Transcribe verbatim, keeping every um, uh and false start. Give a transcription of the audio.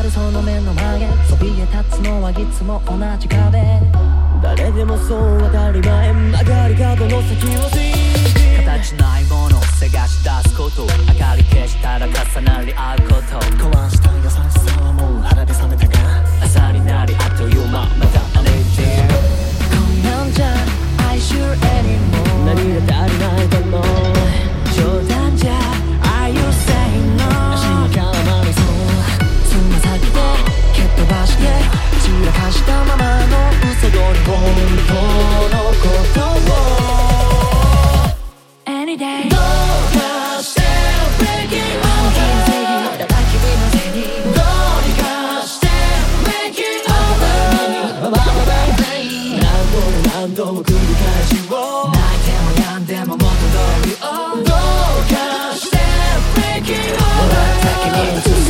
るその目の前そびえ立つのはいつも同じ壁。 誰でもそう当たり前、曲がり角の先を信じ形ないもの探し出すこと、明かり消したら重なり合うこと、 壊した優しさはもう腹で冷めたが朝になりあっという間またあれでこんなんじゃ愛しゅう anymore。 何が足りないだろう、 冗談じゃ Are you saying no。 足に絡まりそうつま先で蹴っ飛ばして散らかしたままの嘘通り本当のことを Any day どうかして Breaking over ただ君のせいにどうにかして Breaking over 何度も何度も繰り返しを泣いても病んでも元通りをどうかして Breaking over 先に進